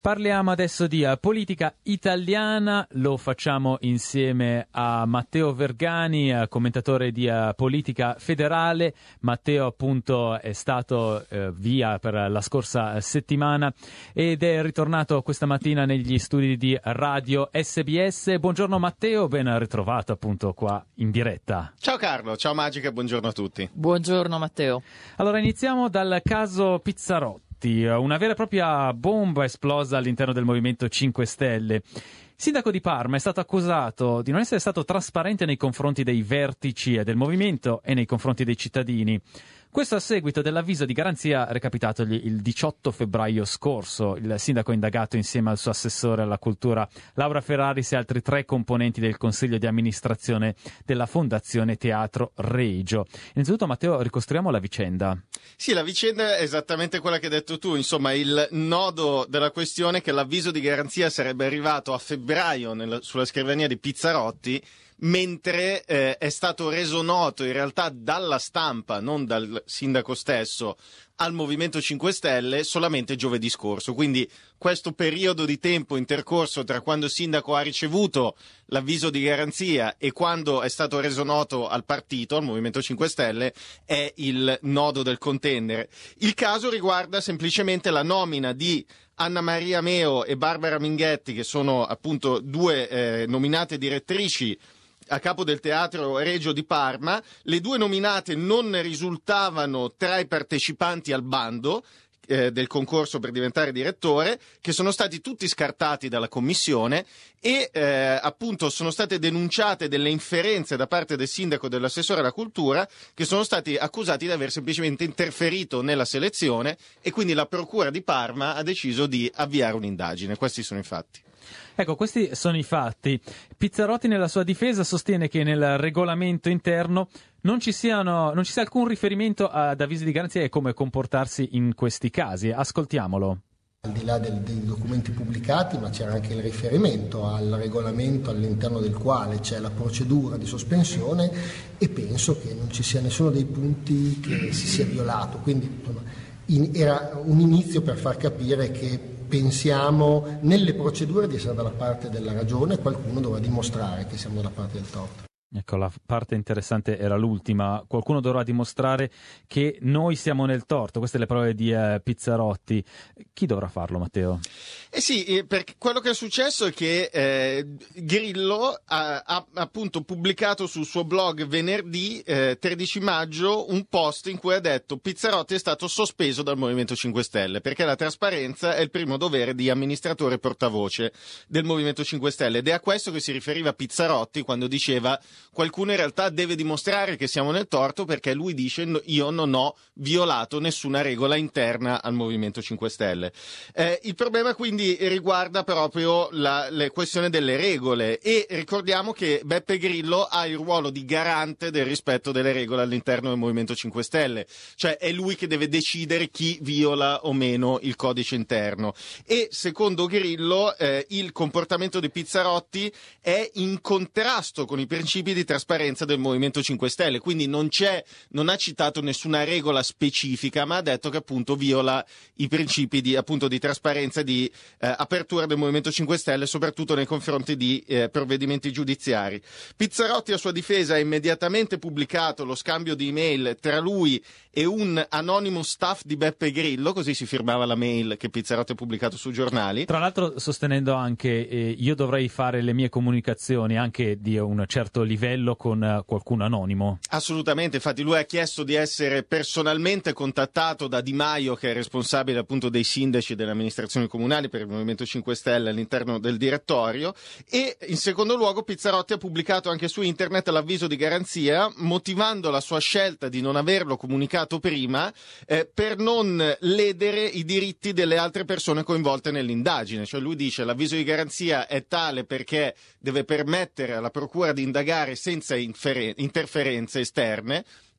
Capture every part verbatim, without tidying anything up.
Parliamo adesso di uh, politica italiana, lo facciamo insieme a Matteo Vergani, uh, commentatore di uh, politica federale. Matteo appunto è stato uh, via per la scorsa settimana ed è ritornato questa mattina negli studi di Radio S B S. Buongiorno Matteo, ben ritrovato appunto qua in diretta. Ciao Carlo, ciao Magica, buongiorno a tutti. Buongiorno Matteo. Allora iniziamo dal caso Pizzarotti. Una vera e propria bomba esplosa all'interno del Movimento cinque Stelle. Il sindaco di Parma è stato accusato di non essere stato trasparente nei confronti dei vertici del movimento e nei confronti dei cittadini. Questo a seguito dell'avviso di garanzia recapitatogli il diciotto febbraio scorso. Il sindaco è indagato insieme al suo assessore alla cultura Laura Ferraris e altri tre componenti del consiglio di amministrazione della Fondazione Teatro Regio. Innanzitutto Matteo, ricostruiamo la vicenda. Sì, la vicenda è esattamente quella che hai detto tu, insomma il nodo della questione è che l'avviso di garanzia sarebbe arrivato a febbraio nella, sulla scrivania di Pizzarotti, mentre eh, è stato reso noto in realtà dalla stampa, non dal sindaco stesso, al Movimento cinque Stelle solamente giovedì scorso. Quindi questo periodo di tempo intercorso tra quando il sindaco ha ricevuto l'avviso di garanzia e quando è stato reso noto al partito, al Movimento cinque Stelle, è il nodo del contendere. Il caso riguarda semplicemente la nomina di Anna Maria Meo e Barbara Minghetti, che sono appunto due eh, nominate direttrici a capo del Teatro Regio di Parma. Le due nominate non risultavano tra i partecipanti al bando eh, del concorso per diventare direttore, che sono stati tutti scartati dalla commissione e eh, appunto sono state denunciate delle inferenze da parte del sindaco e dell'assessore alla cultura, che sono stati accusati di aver semplicemente interferito nella selezione, e quindi la procura di Parma ha deciso di avviare un'indagine. Questi sono i fatti. Ecco, questi sono i fatti. Pizzarotti nella sua difesa sostiene che nel regolamento interno non ci siano, non ci sia alcun riferimento ad avvisi di garanzia e come comportarsi in questi casi. Ascoltiamolo. Al di là del, dei documenti pubblicati, ma c'era anche il riferimento al regolamento all'interno del quale c'è la procedura di sospensione, e penso che non ci sia nessuno dei punti che si sia violato. Quindi insomma, in, era un inizio per far capire che pensiamo nelle procedure di essere dalla parte della ragione, e qualcuno dovrà dimostrare che siamo dalla parte del torto. Ecco, la parte interessante era l'ultima. Qualcuno dovrà dimostrare che noi siamo nel torto. Queste le parole di eh, Pizzarotti. Chi dovrà farlo, Matteo? Eh sì, perché quello che è successo è che eh, Grillo ha, ha appunto pubblicato sul suo blog venerdì eh, tredici maggio un post in cui ha detto: Pizzarotti è stato sospeso dal Movimento cinque Stelle perché la trasparenza è il primo dovere di amministratore portavoce del Movimento cinque Stelle, ed è a questo che si riferiva Pizzarotti quando diceva: qualcuno in realtà deve dimostrare che siamo nel torto, perché lui dice: io non ho violato nessuna regola interna al Movimento cinque Stelle. Eh, il problema quindi riguarda proprio la, la questione delle regole, e ricordiamo che Beppe Grillo ha il ruolo di garante del rispetto delle regole all'interno del Movimento cinque Stelle, cioè è lui che deve decidere chi viola o meno il codice interno, e secondo Grillo eh, il comportamento di Pizzarotti è in contrasto con i principi di trasparenza del Movimento cinque Stelle, quindi non c'è, non ha citato nessuna regola specifica, ma ha detto che appunto viola i principi di, appunto, di trasparenza e di eh, apertura del Movimento cinque Stelle, soprattutto nei confronti di eh, provvedimenti giudiziari. Pizzarotti a sua difesa ha immediatamente pubblicato lo scambio di email tra lui e un anonimo staff di Beppe Grillo, così si firmava la mail che Pizzarotti ha pubblicato sui giornali. Tra l'altro sostenendo anche eh, io dovrei fare le mie comunicazioni anche di un certo livello con uh, qualcuno anonimo. Assolutamente, infatti lui ha chiesto di essere personalmente contattato da Di Maio, che è responsabile appunto dei sindaci e delle amministrazioni comunali per il Movimento cinque Stelle all'interno del direttorio, e in secondo luogo Pizzarotti ha pubblicato anche su internet l'avviso di garanzia, motivando la sua scelta di non averlo comunicato prima eh, per non ledere i diritti delle altre persone coinvolte nell'indagine. Cioè lui dice: l'avviso di garanzia è tale perché deve permettere alla procura di indagare senza inferen- interferenze esterne,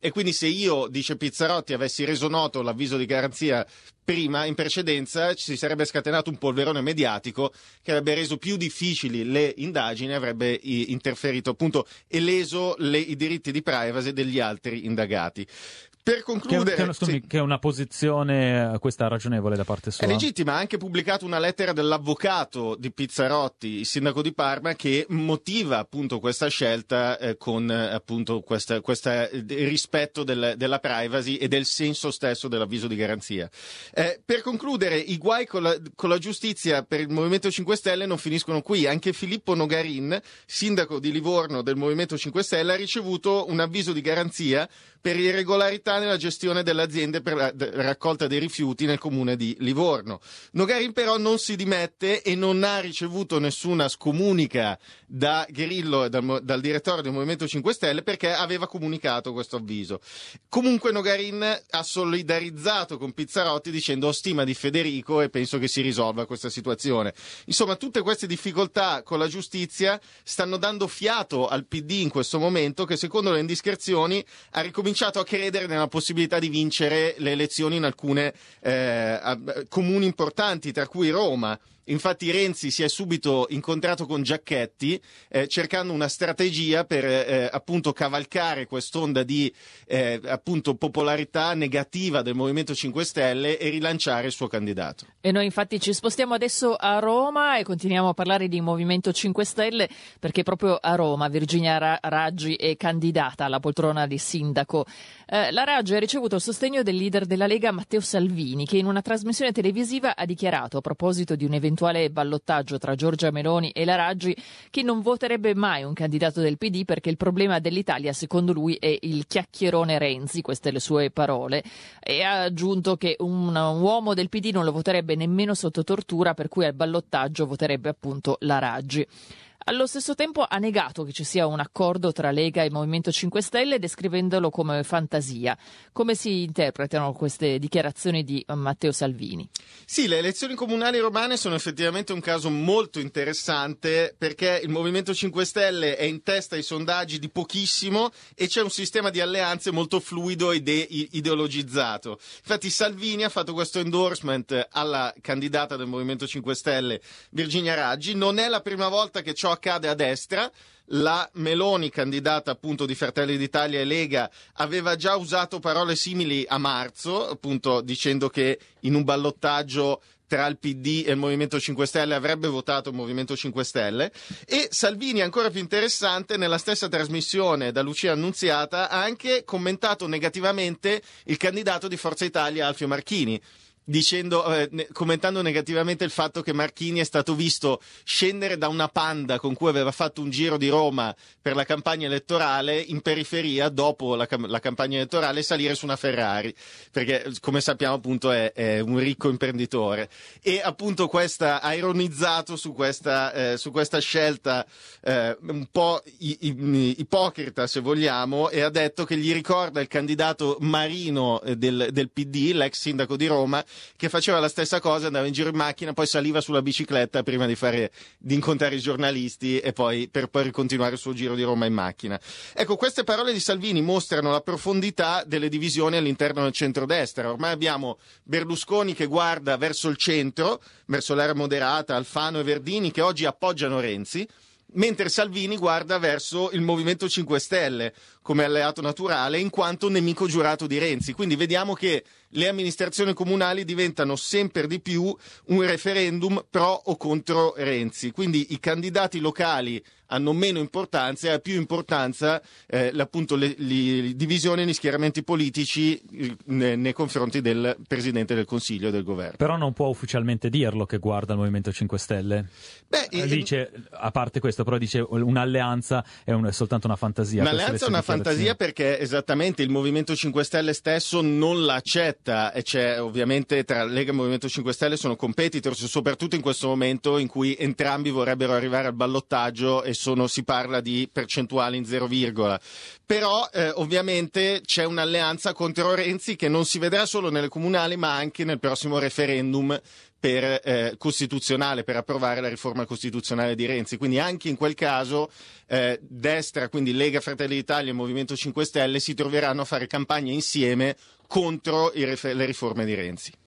E quindi se io, dice Pizzarotti, avessi reso noto l'avviso di garanzia prima, in precedenza, ci si sarebbe scatenato un polverone mediatico che avrebbe reso più difficili le indagini, avrebbe interferito appunto e leso le, i diritti di privacy degli altri indagati. Per concludere, che è, una, scusami, sì. che è una posizione questa ragionevole da parte sua. È legittima, ha anche pubblicato una lettera dell'avvocato di Pizzarotti, il sindaco di Parma, che motiva appunto questa scelta eh, con appunto questa, questa rispetto del, della privacy e del senso stesso dell'avviso di garanzia. Eh, per concludere, i guai con la, con la giustizia per il Movimento cinque Stelle non finiscono qui. Anche Filippo Nogarin, sindaco di Livorno del Movimento cinque Stelle, ha ricevuto un avviso di garanzia per irregolarità nella gestione delle aziende per la raccolta dei rifiuti nel comune di Livorno. Nogarin però non si dimette e non ha ricevuto nessuna scomunica da Grillo e dal, dal direttore del Movimento cinque Stelle perché aveva comunicato questo avviso. Comunque Nogarin ha solidarizzato con Pizzarotti dicendo ho stima di Federico e penso che si risolva questa situazione. Insomma, tutte queste difficoltà con la giustizia stanno dando fiato al P D in questo momento, che secondo le indiscrezioni ha ricominciato a credere nella possibilità di vincere le elezioni in alcune eh, comuni importanti, tra cui Roma. Infatti Renzi si è subito incontrato con Giacchetti eh, cercando una strategia per eh, appunto cavalcare quest'onda di eh, appunto popolarità negativa del Movimento cinque Stelle e rilanciare il suo candidato. E noi infatti ci spostiamo adesso a Roma e continuiamo a parlare di Movimento cinque Stelle perché proprio a Roma Virginia Raggi è candidata alla poltrona di sindaco. Eh, la Raggi ha ricevuto il sostegno del leader della Lega Matteo Salvini, che in una trasmissione televisiva ha dichiarato a proposito di un eventuale ballottaggio tra Giorgia Meloni e la Raggi che non voterebbe mai un candidato del P D perché il problema dell'Italia secondo lui è il chiacchierone Renzi, queste le sue parole, e ha aggiunto che un, un uomo del P D non lo voterebbe nemmeno sotto tortura, per cui al ballottaggio voterebbe appunto la Raggi. Allo stesso tempo ha negato che ci sia un accordo tra Lega e Movimento cinque Stelle, descrivendolo come fantasia. Come si interpretano queste dichiarazioni di Matteo Salvini? Sì, le elezioni comunali romane sono effettivamente un caso molto interessante perché il Movimento cinque Stelle è in testa ai sondaggi di pochissimo e c'è un sistema di alleanze molto fluido ed ideologizzato. Infatti Salvini ha fatto questo endorsement alla candidata del Movimento cinque Stelle, Virginia Raggi. Non è la prima volta che ciò accade a destra. La Meloni, candidata appunto di Fratelli d'Italia e Lega, aveva già usato parole simili a marzo, appunto dicendo che in un ballottaggio tra il P D e il Movimento cinque Stelle avrebbe votato il Movimento cinque Stelle. E Salvini, ancora più interessante, nella stessa trasmissione da Lucia Annunziata ha anche commentato negativamente il candidato di Forza Italia Alfio Marchini, dicendo, eh, ne, commentando negativamente il fatto che Marchini è stato visto scendere da una Panda con cui aveva fatto un giro di Roma per la campagna elettorale in periferia dopo la, la campagna elettorale e salire su una Ferrari, perché come sappiamo appunto è, è un ricco imprenditore, e appunto questa ha ironizzato su questa, eh, su questa scelta eh, un po' i, i, ipocrita se vogliamo, e ha detto che gli ricorda il candidato Marino del, del P D, l'ex sindaco di Roma, che faceva la stessa cosa, andava in giro in macchina, poi saliva sulla bicicletta prima di fare di incontrare i giornalisti e poi per poi continuare il suo giro di Roma in macchina. Ecco, queste parole di Salvini mostrano la profondità delle divisioni all'interno del centrodestra. Ormai abbiamo Berlusconi che guarda verso il centro, verso l'area moderata, Alfano e Verdini che oggi appoggiano Renzi, mentre Salvini guarda verso il Movimento cinque Stelle come alleato naturale in quanto nemico giurato di Renzi. Quindi vediamo che le amministrazioni comunali diventano sempre di più un referendum pro o contro Renzi. Quindi i candidati locali hanno meno importanza e ha più importanza eh, appunto le, le divisioni negli schieramenti politici nei, nei confronti del Presidente del Consiglio e del Governo. Però non può ufficialmente dirlo che guarda il Movimento cinque Stelle. Beh, eh, dice, a parte questo, però dice un'alleanza è, un, è soltanto una fantasia. Un'alleanza è una fantasia perché esattamente il Movimento cinque Stelle stesso non la accetta, e c'è ovviamente tra Lega e Movimento cinque Stelle sono competitors, soprattutto in questo momento in cui entrambi vorrebbero arrivare al ballottaggio e sono, si parla di percentuali in zero virgola. Però eh, ovviamente c'è un'alleanza contro Renzi che non si vedrà solo nelle comunali ma anche nel prossimo referendum per eh, costituzionale, per approvare la riforma costituzionale di Renzi. Quindi anche in quel caso eh, destra, quindi Lega, Fratelli d'Italia e Movimento cinque Stelle si troveranno a fare campagna insieme contro i rif- le riforme di Renzi.